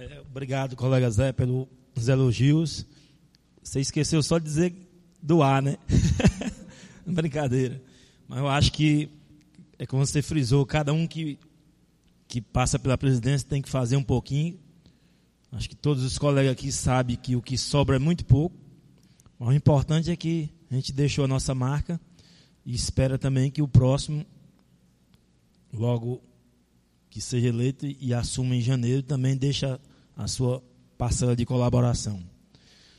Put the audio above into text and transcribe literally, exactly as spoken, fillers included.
É, obrigado, colega Zé, pelos elogios. Você esqueceu só de dizer doar, né? Brincadeira. Mas eu acho que, é como você frisou, cada um que, que passa pela presidência tem que fazer um pouquinho. Acho que todos os colegas aqui sabem que o que sobra é muito pouco. Mas o importante é que a gente deixou a nossa marca e espera também que o próximo, logo que seja eleito e assuma em janeiro, também deixe a sua parcela de colaboração.